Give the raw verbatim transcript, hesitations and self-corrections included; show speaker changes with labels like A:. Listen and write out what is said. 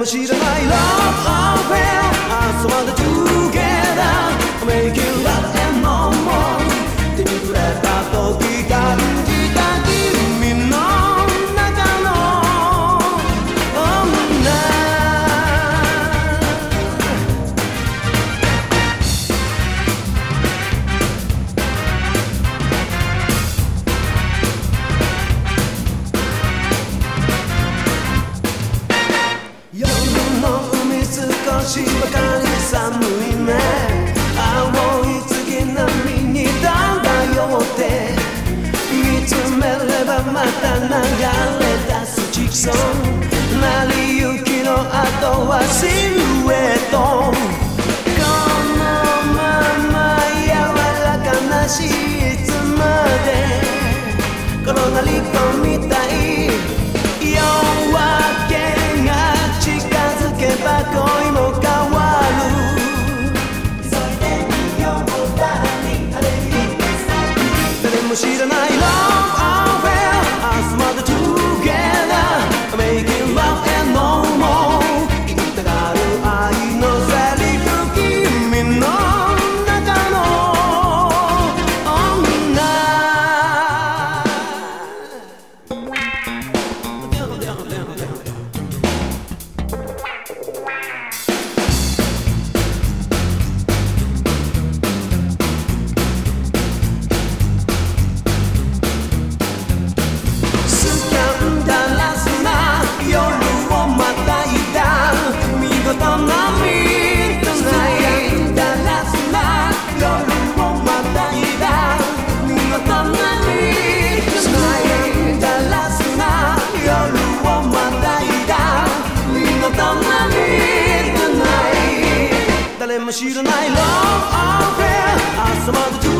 A: も知らない Love affair 遊ばで together Make you love and no more 手に触れた時感じた君の中の女夜の海少しばかり寒いね青い月波に漂って見つめればまた流れ出すジグソー成り行きの後はシルエットこのまま柔らかなしいつまで転がり込みたい夜明けが近づけば恋も変わる急いでみようダーリンあれ誰も知らない Love affair 明日まで together Making love and no more 言いたがる愛のセリフ君の中の女誰も知らない Love affair 朝まで